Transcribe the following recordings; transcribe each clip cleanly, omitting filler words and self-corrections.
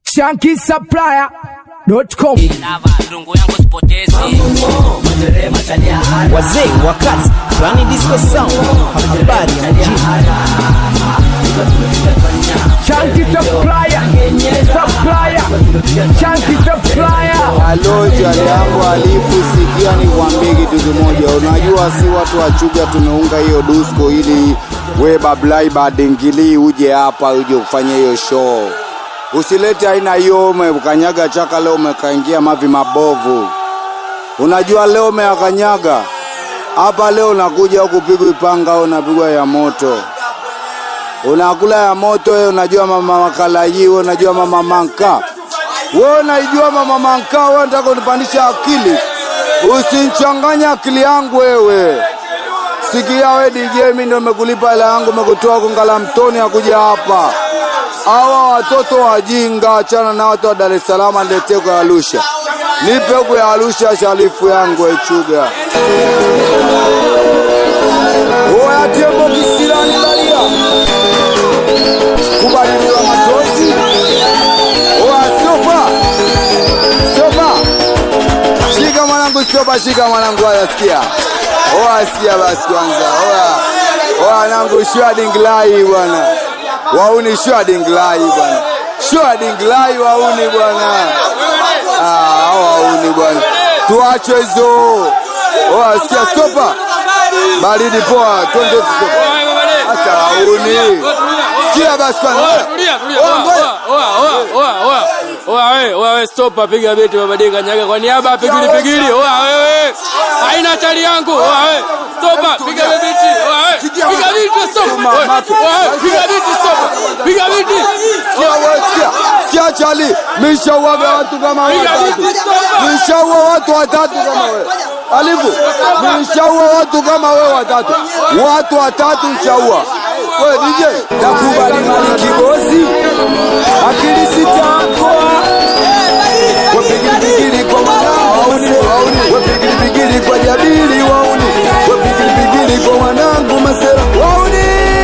shankisupplier.com. Wazee wakati Rani Disco Sound habari ya mjini. Shankisupplier, Shankisupplier. Halo jali yangu alifu sikia ni kuambie kitu kimoja. Unajua si watu wa Chuga tumeunga hiyo disco ili we bablai badengili uje hapa uje kufanya hiyo show. Usilete aina hiyo umekanyaga chaka leo umekaingia mavi mabovu. Unajua leo umekanyaga hapa leo unakuja kupigwa ipanga au unapigwa ya moto. Unakula ya moto wewe unajua mama makalaji wewe unajua mama manka. Wewe unajua mama manka wewe unataka kunipandisha akili. Usinichanganya akili yangu wewe. Sikia wewe DJ mimi ndio nimekulipa hela yangu nimekutoa kongala mtoni ya kuja hapa. Hawa watoto wajinga achana na watu wa Dar es Salaam niletee kwa Arusha. Nipe kwa Arusha shalifu yangu Chuga. Oya tembo kisirani balia. Kubadiliwa matozi. Oya sofa. Sofa. Shika mwanangu sofa shika mwanangu asikia. Oya sikia basi kwanza. Oya nangu shwadinglai bwana. Wauni shwadinglai bwana. Shwadinglai wauni bwana. Wauni bwana. Tuache hizo. Oya sikia stopa. Baridi poa, twende stopa. Asa wauni. Sikia basi kwanza. Oa stopa piga beti babadika nyaga kwa niaba pigili. Oa wewe. Haina chali yangu. Oa wewe. Stopa piga beti. Oa wewe. Piga beti stopa. Piga beti stopa. Piga beti. Sikia chali, mishawaga watu kama wewe. Mishawa watu watatu kama wewe. Alifu, mishawa watu kama wewe watatu. Watu watatu mishawa. Wewe DJ, Nakubali mali kibozi. Akili sitakoa. wapigili kwa wauni. Wapigili kwa jabili wauni. Wapigili kwa wanangu masera wauni.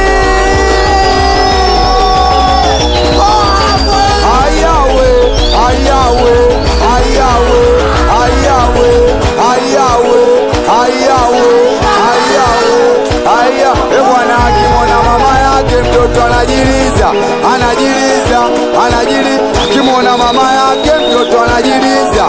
Bwana akimwona mama yake mtoto anajiliza. Kimwona mama yake mtoto anajiliza.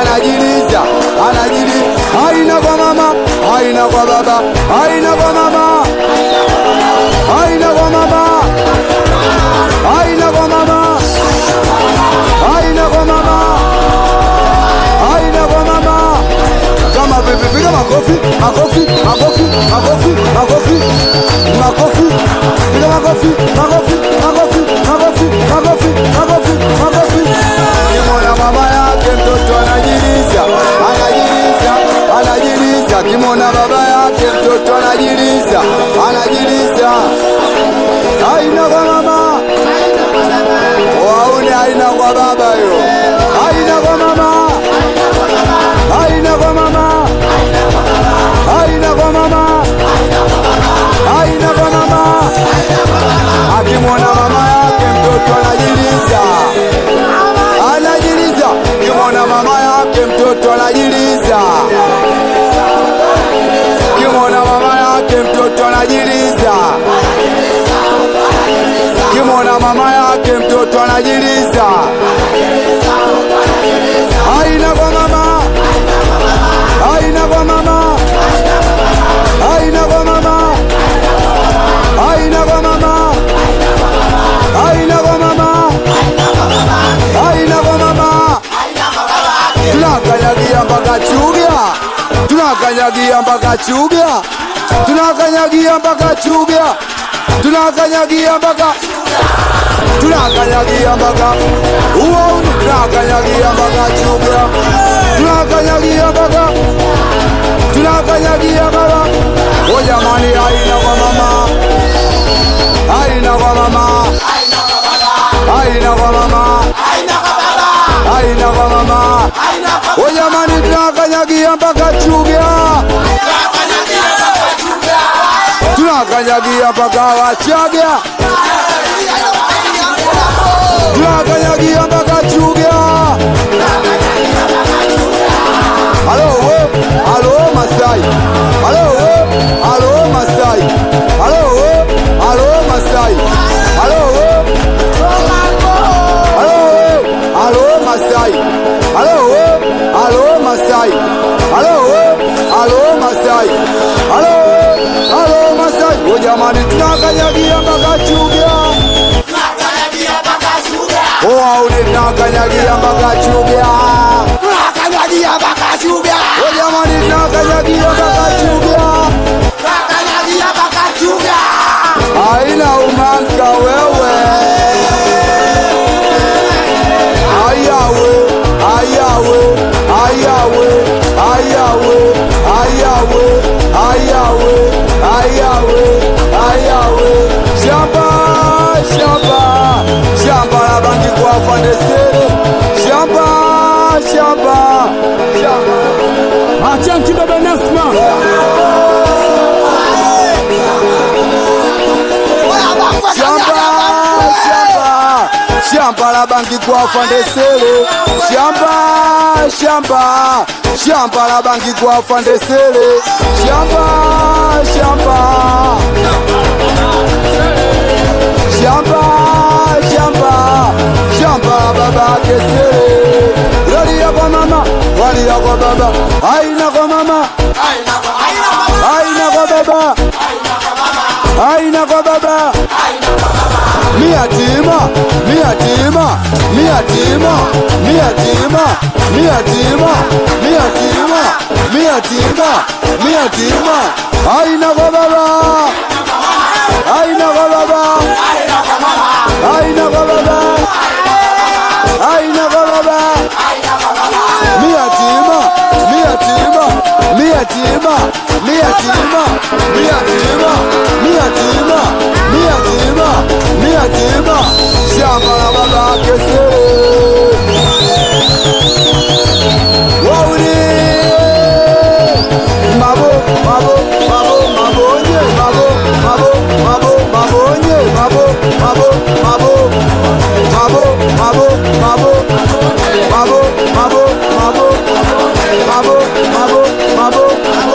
Haina kwa mama, haina kwa baba, haina kwa mama. Haina kwa mama. Haina kwa mama. Haina kwa mama. Haina kwa mama. Kama pepe piga makofi. Piga makofi. Kimwona mama yake mtoto anajiliza. Kimwona baba yake mtoto anajiliza. Haina kwa mama. Waone haina kwa baba yo. Haina kwa mama. Haina kwa mama. Akimwona mama yake mtoto anajiliza. Kimwona mama yake mtoto anajiliza. Kimwona mama yake mtoto anajiliza. Kimwona mama yake mtoto anajiliza. Haina kwa mama. Haina kwa mama. Haina kwa mama. Haina kwa mama. Haina kwa mama. Haina kwa mama. Tunakanyagia mpaka Chuga. Tunakanyagia mpaka Chuga. Tunakanyagia mpaka Chuga. Tunakanyagia mpaka uwauni. Tunakanyagia mpaka Chuga. Tunakanyagia mpaka o jamani haina kwa mama. Haina kwa mama. Haina kwa mama. Haina kwa mama. O jamani tunakanyagia mpaka Chuga. Tunakanyagia mpaka Wachaga. Tunakanyagia mpaka Oa uninakanyagia mpaka Chuga. Nakanyagia mpaka Chuga. O jamani nakanyagia mpaka Chuga. Nakanyagia mpaka Chuga. Haina umanka wewe. Ayawe, ayawe, ayawe, ayawe, ayawe, ayawe, ayawe, ayawe. Shamba, shamba, shamba la bangi kwa Fandesere. Shamba, shamba, shamba. Achanki baba Nasma. Shamba, shamba, shamba la bangi kwa Fandesere. Shamba, shamba, shamba la bangi kwa Fandesere. Shamba, shamba, shamba, shamba, shamba la baba Kesere. Walia kwa mama, walia kwa baba. Haina kwa mama, haina kwa baba, haina kwa baba. Miatima, miatima, miatima, miatima, miatima, miatima, miatima, miatima. Haina kwa baba, haina kwa baba, haina kwa baba, haina kwa baba. Miatima, miatima, miatima, miatima, miatima, miatima, miatima, miatima. Shamba la baba Kesere. Wauni mabo, mabo, mabo, mabonye, mabo, mabo, mabo, mabonye, mabo, mabo, mabo, mabo, mabo, mabo, mabo, mabo, mabo, mabo, mabo, mabo.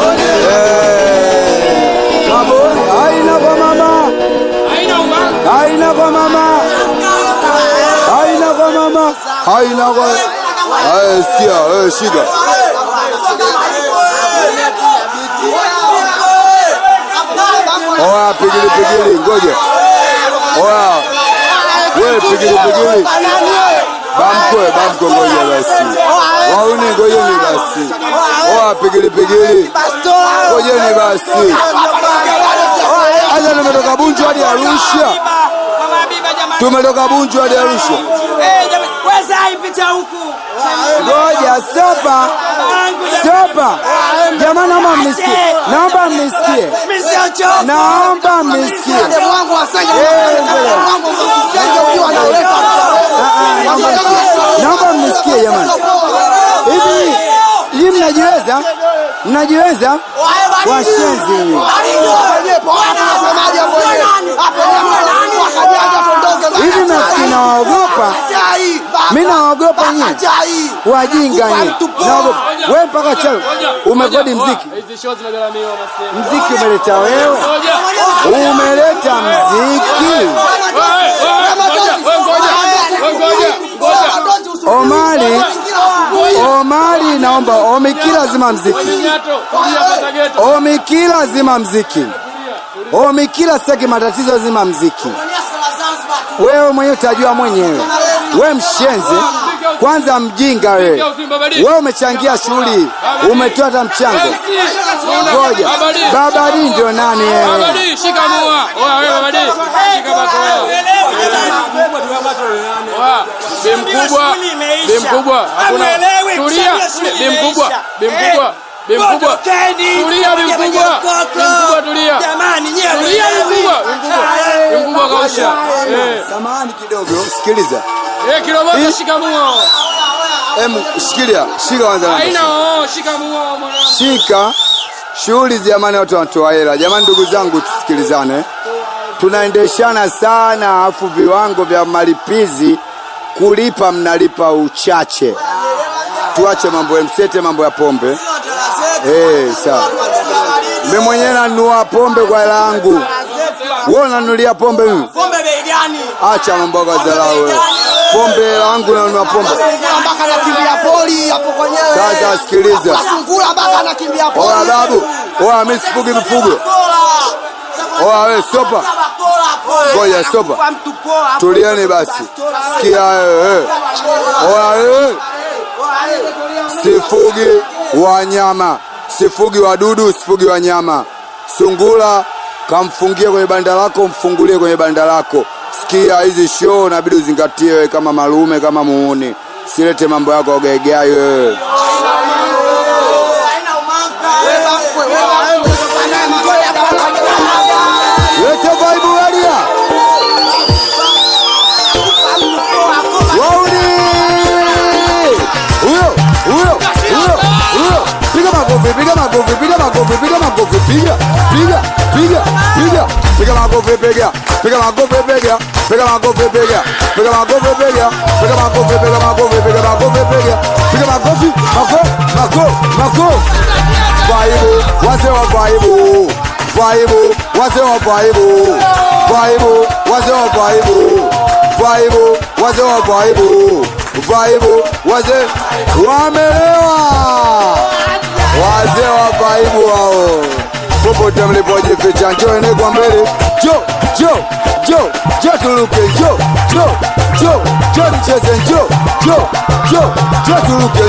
Mabo, haina kwa mama, haina kwa mama, haina kwa mama, haina kwa. Sikia, shika. Oya pigili pigili, ngoja. Oya, wewe pigili pigili. Bamko ngoja basi. Wauni ngoja ni basi. Oya pigili pigili. Ngoja ni basi. Acha tumetoka Bunju hadi Arusha. Tumetoka Bunju hadi Arusha. Ngoja stopa. Stopa. Jamani naomba mnisikie. Naomba mnisikie. Naomba mnisikie. Naomba mnisikie jamani. Hivi mnajiweza? Mnajiweza? Washenzi. Hivi nafikiri naogopa. Mimi naogopa nyinyi. Wajinga nyinyi. Naogopa. Wewe mpaka chao umekodi mziki. Mziki umeleta wewe. Umeleta mziki. Omari naomba Omikila zima mziki. Omikila zima mziki. Omikila sitaki matatizo zima mziki. Wewe mwenyewe utajua mwenyewe. Wewe mshenzi. Kwanza mjinga wewe. Wewe umechangia shughuli. Umetoa hata mchango. Ngoja. Babadi ndio nani wewe? Babadi shika mua. Oya wewe Babadi. Shika bako wewe. Oya, bimkubwa. Bimkubwa. Hakuna. Tulia. Bimkubwa. Bimkubwa. Bimkubwa. Tulia bimkubwa. Bimkubwa tulia. Jamani nyewe. Tulia bimkubwa. Bimkubwa kausha. Samahani kidogo. Sikiliza. Kilomoto shika mua. Shikilia. Shika kwanza. Haina shika mua mwana. Shika. Shughuli jamani watu wanatoa hela. Jamani ndugu zangu tusikilizane. Tunaendeshana sana afu viwango vya malipizi kulipa mnalipa uchache. Tuache mambo ya msete, mambo ya pombe. Sawa. Mimi mwenyewe nanunua pombe kwa hela yangu. Wewe unanunulia pombe mimi? Pombe bei gani? Acha mambo ya dharau wewe. Pombe yangu nanunua pombe. Mpaka anakimbia poli hapo kwenyewe. Sasa sikiliza. Sungura mpaka anakimbia poli. Oya babu. Oya mimi sifugi mifugo. Oya wewe stopa. Ngoja stopa. Tulieni basi. Sikia sifugi wanyama, sifugi wadudu, sifugi wanyama. Sungura kamfungie kwenye banda lako, mfungulie kwenye banda lako. Sikia hizi show inabidi uzingatie wewe kama malume, kama muone. Silete mambo yako ogegeayo wewe. Lete vibe walia. Wauni. Huyo. Piga makofi. Piga makofi. Piga makofi. Piga makofi. Piga makofi. Piga makofi. Piga makofi. Vaibu, wazee wa vaibu. Vaibu, wazee wa vaibu. Vaibu, wazee wa vaibu. Vaibu, wazee wa vaibu. Vaibu, wazee wamelewa. Wazee wa vaibu wao. Popote mlipojificha njooni kwa mbele. Jo tuluke. Jo nicheze. Jo tuluke.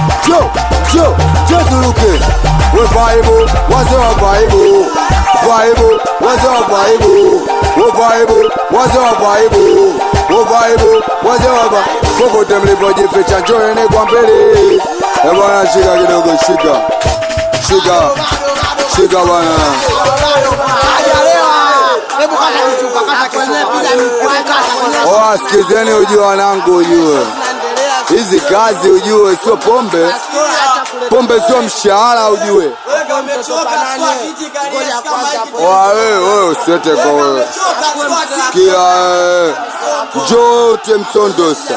Jo tuluke. We vaibu, wazee wa vaibu. Vaibu, wazee wa vaibu. We vaibu, wazee wa vaibu. We vaibu, wazee wa vaibu. Popote mlipojificha njooni kwa mbele. Bwana shika kidogo, shika bwana. Sikizeni ujue wanangu, ujue hizi kazi, ujue sio pombe. Pombe sio mshahara, ujue. Wewe usete kwa wewe. Sikia jote msondosa.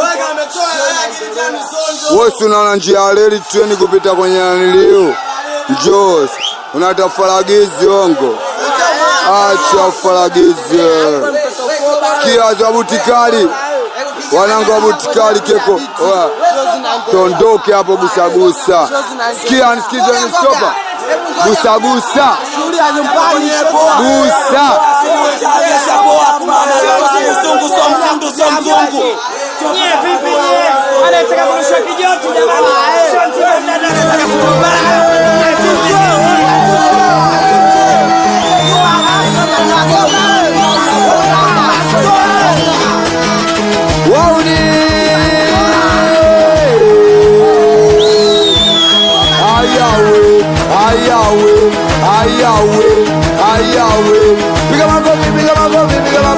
Wewe unaona njia ya reli treni kupita kwenye nilio. Njoo. Unatafaragizi ongo. Acha ufaragizi. Sikia za butikali. Wanangu wa butikali keko. Tondoke hapo gusagusa. Sikia nisikize nisopa. Gusagusa. Gusa. Ayawe. Piga makofi. Piga makofi.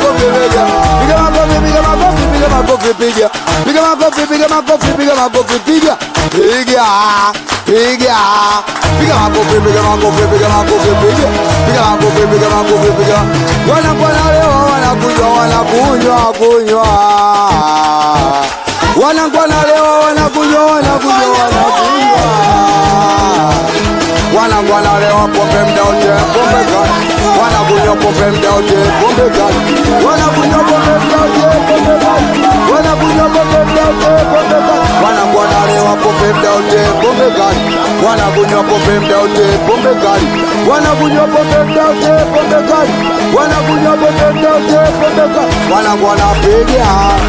Wanalewa pombe mdaote, pombe kali. Wanakunywa pombe mdaote, pombe kali. Wanakunywa pombe mdaote, pombe kali. Wanakunywa pombe mdaote, pombe kali. Wanalewa pombe mdaote, pombe kali. Wanakunywa pombe mdaote, pombe kali. Wanakunywa pombe mdaote, pombe kali. Wanakunywa pombe mdaote, pombe kali. Wanapiga.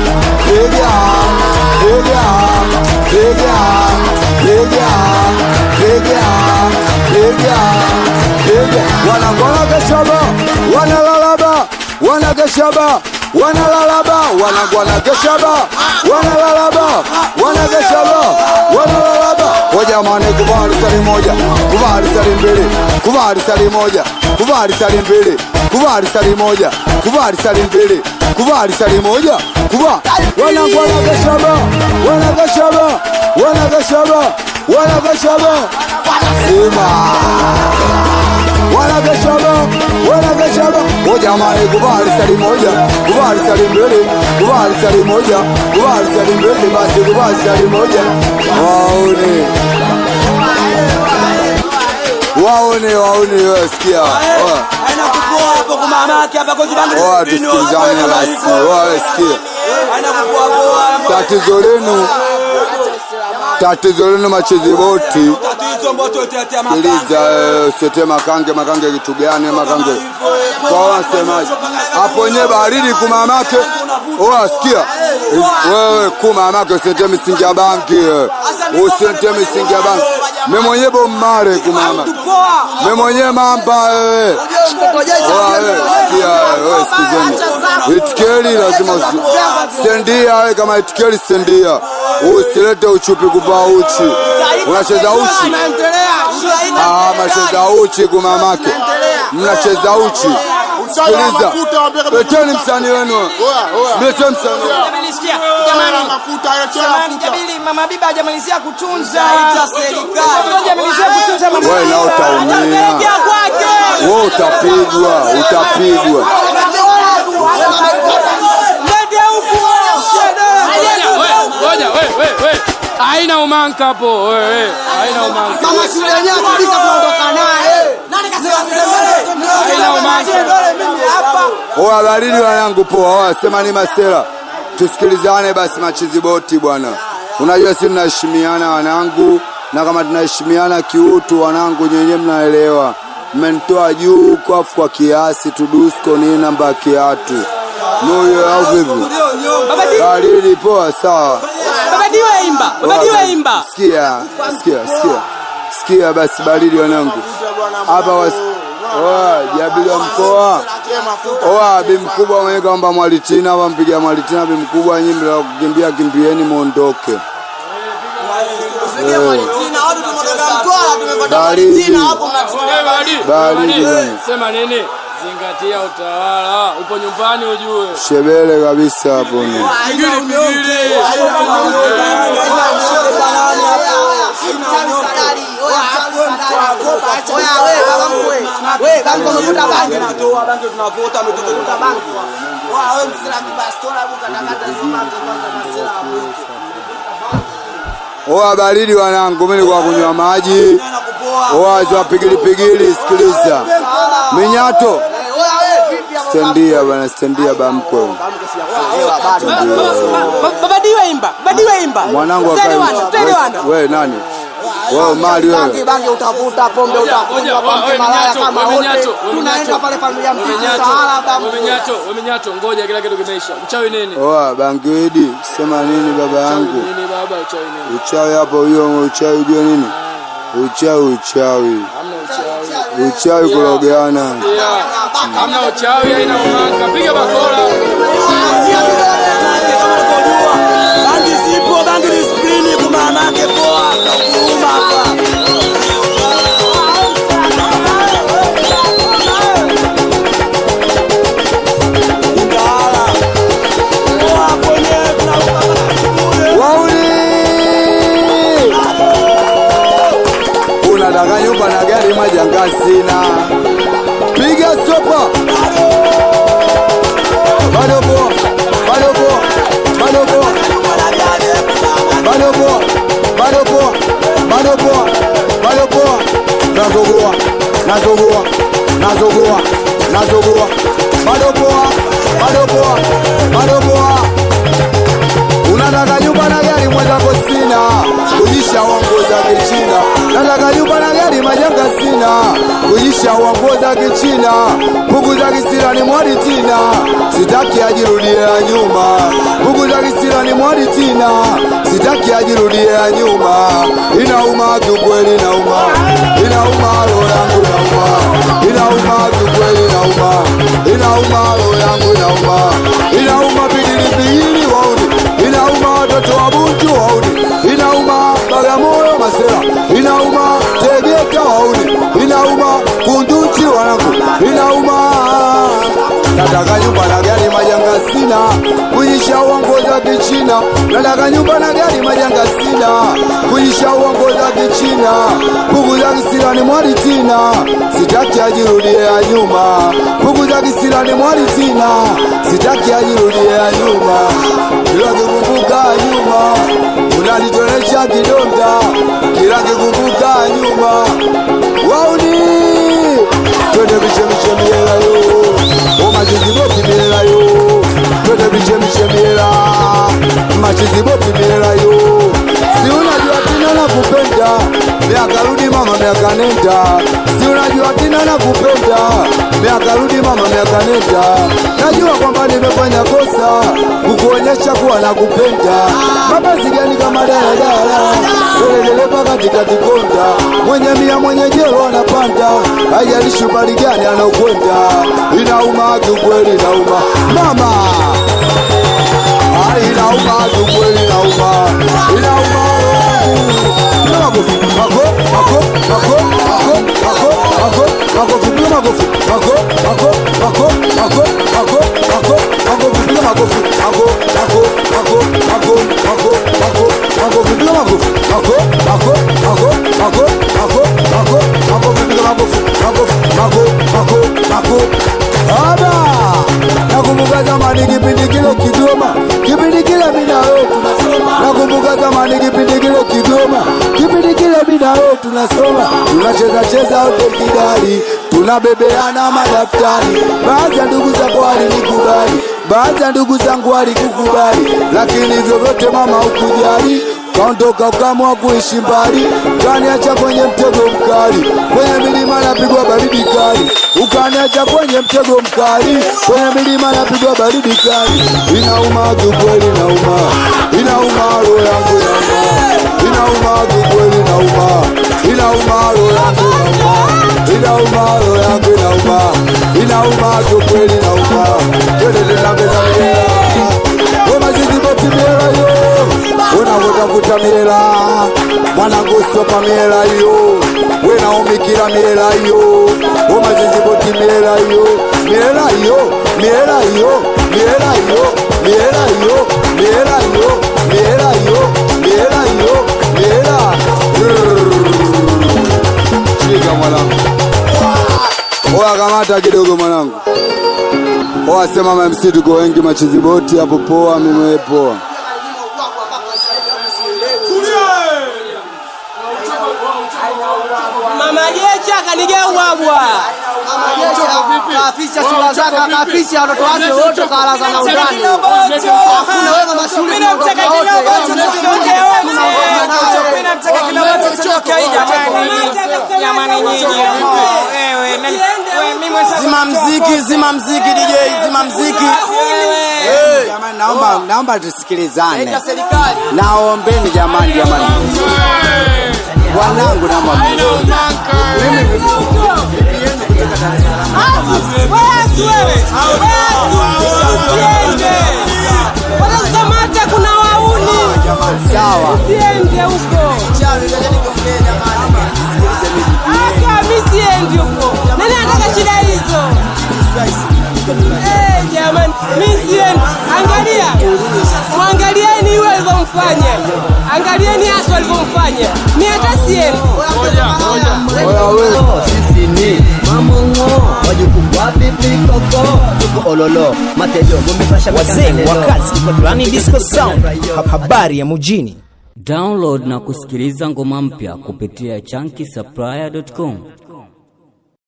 Wanalalaba. Wajamani kubali sali moja, kubali sali mbili, kubali sali moja, kubali sali mbili, kubali sali moja, kubali sali mbili, kubali sali moja, kubali. Wanagashaba. Sima. Wanagashaba. Wajamani kubali sali moja, kubali sali mbili, kubali sali moja, kubali sali mbili, basi kubali sali moja. Waone wasikia. Anakupoa hapo kwa mama yake hapa kwa jirani. Tusikilizane basi. Wasikia. Anakupoa poa. Tatizo lenu machezi boti. Sikiliza, usete makange kitu gani makange? Kwa wasemaji. Hapo wenyewe baridi kumamake. Sikia. Wewe kumamake usete misingi ya banki. Usete misingi ya banki. Mimi mwenyewe bomare kumama. Mimi mwenyewe mamba wewe. Sikia wewe sikizeni. Itikeli lazima stendia wewe kama itikeli stendia. Usilete uchupi kuvaa uchi. Unacheza uchi. Mnacheza uchi kumamake. Mnacheza uchi. Sikiliza. Leteni msanii wenu. Leteni msanii wenu. Jamani mafuta Jabili mama biba hajamalizia kutunza serikali. Hajamalizia kutunza mama. Wewe na utaumia. Wewe utapigwa. Ngoja wewe. Haina umanka hapo wewe. Haina umanka. Mama shule yenyewe kabisa tunaondoka naye. Nani kasema haina umanka. Mimi hapa. Baridi wanangu poa. Sema ni masela. Tusikilizane basi machizi boti bwana. Unajua sisi tunaheshimiana wanangu, na kama tunaheshimiana kiutu wanangu nyenye mnaelewa. Mmenitoa juu kwa kiasi tudusko ni namba kiatu. Moyo au vipi? Baridi poa sawa. Baba diwe imba. Sikia basi baridi wanangu. Hapa Jabili wa mkoa. Bi mkubwa mwenye kwamba Mwalitina wampigia Mwalitina bi mkubwa nyimbo la kukimbia kimbieni muondoke. Baridi. Sema nini? Zingatia utawala. Upo nyumbani ujue. Shebele kabisa hapo ni. Baridi wanangu, mimi kwa kunywa maji. Za pigili sikiliza. Minyato. Stendia bamko. Baba diwe imba. Mwanangu wewe nani? Wewe mali wewe. Bangi utavuta pombe utakunywa pombe malaya kama wote. Tunaenda pale familia Minyato ngoja kila kitu kimeisha. Uchawi nini? Bangi wedi. Sema nini baba yangu? Nini baba uchawi nini? Uchawi hapo huyo uchawi ujue nini? Uchawi. Hamna uchawi. Uchawi kulogeana. Hamna uchawi haina umanka. Piga bakora. Bangi zipo, bangi discipline kwa mamake poa. Kuuma hapa. Unataka nyumba na gari majanga sina. Piga sopa. Bado poa. Nazogoa. Bado poa. Unataka nyumba na gari mwenzako sina. Kujisha uongoza kichina. Nataka nyumba na gari majanga sina. Kujisha uongoza kichina. Bugu za kisira ni mwadi tina. Sitaki ajirudie ya nyuma. Bugu za kisira ni mwadi tina. Sitaki ajirudie ya nyuma. Inauma kiukweli inauma. Roho yangu inauma. Inauma kiukweli inauma. Roho yangu inauma. Inauma pigili wauni. Inauma watoto wa Bunju wauni. Inauma Bagamoyo masera. Inauma Tegeta wauni. Inauma Kunduchi wanangu. Inauma. Nataka nyumba na gari majanga sina. Kujisha uongoza kichina. Nataka nyumba na gari majanga sina. Kujisha uongoza kichina. Bugu za kisira ni mwari tina. Sitaki ajirudie ya nyuma. Bugu za kisira ni mwari tina. Sitaki ajirudie ya nyuma. Kila kikumbuka nyuma. Unanitonesha kidonda. Kila kikumbuka nyuma. Wauni. Twende biche miela yo. Machiziboki miela yo. Twende biche miela. Machiziboki miela yo. Si unajua tina na kupenda. Miaka rudi mama miaka nenda, si unajua tena nakupenda. Miaka rudi mama miaka nenda, najua kwamba nimefanya kosa kukuonyesha kuwa nakupenda. Mabasi gani kama daladala, dereva katikati konda, mwenye mia mwenye jelo anapanda, haijalishi bali gani anakwenda. Inauma kiukweli, inauma mama, inauma kiukweli, inauma, inauma. Magofi, mago, mago, mago, mago, mago, mago, magofi, piga magofi, mago, mago, mago, mago, mago, mago, magofi, piga magofi, mago, mago, mago, mago, mago, mago, magofi, piga magofi, mago, mago, mago, mago, mago, mago, magofi, piga magofi, magofi, mago, mago, mago. Aba, nakumbuka zamani kipindi kile Kigoma, kipindi kile mimi na wewe tunasoma. Nakumbuka zamani kipindi kile Kigoma, kipindi kile mimi na wewe tunasoma. Tunacheza cheza wote kidali, tunabebeana madaftari. Baadhi ya ndugu zako walinikubali, baadhi ya ndugu zangu walikukubali, lakini vyovyote mama ukujali. Kaondoka ukamwa kuishi mbali, ukaniacha kwenye mtego mkali, kwenye milima napigwa baridi kali. Ukaniacha kwenye mtego mkali, kwenye milima napigwa baridi kali. Inauma kiukweli, inauma, inauma roho yangu inauma, inauma kiukweli, inauma, inauma roho yangu inauma, inauma roho yangu inauma, inauma kiukweli, inauma. Twende na mbele Wema zizi boti miela yo, wena vuta miela, mwanangu sopa miela yo, wena umikira miela yo. Wema zizi boti miela yo, miela yo, miela yo, miela yo, miela yo, miela yo, miela yo, miela yo, miela. Shika mwanangu, oa kamata kidogo mwanangu. Oa sema MC tuko wengi machizi boti hapo poa, mimi poa. Mama Jecha kanigeu bwa. Kaficha sura zake, kaficha watoto wake wote kalaza na undani. Hakuna wewe mama shule. Mimi namtaka kidogo tutoke wote. Mimi namtaka kidogo tutoke jamani nyinyi. Wewe mimi zima mziki DJ, zima mziki. Jamani naomba tusikilizane. Naombeni jamani. Wanangu na mama. Mimi kutoka Dar es Salaam. Wewe. Wanakamata kuna wauni. Sawa. Siende huko. Mimi siende huko. Nani anataka shida hizo? Jamani, mimi siende. Angalia. Muangalieni yule alivyomfanya. Angalieni hasa alivyomfanya. Mimi hata siende. Sisi ni mamongo wajukuu wa bibi koko tuko ololo matejo gumipasha wazee wakazi Plani Disco Sound, habari ya mjini. Download na kusikiliza ngoma mpya kupitia chunky supplier.com.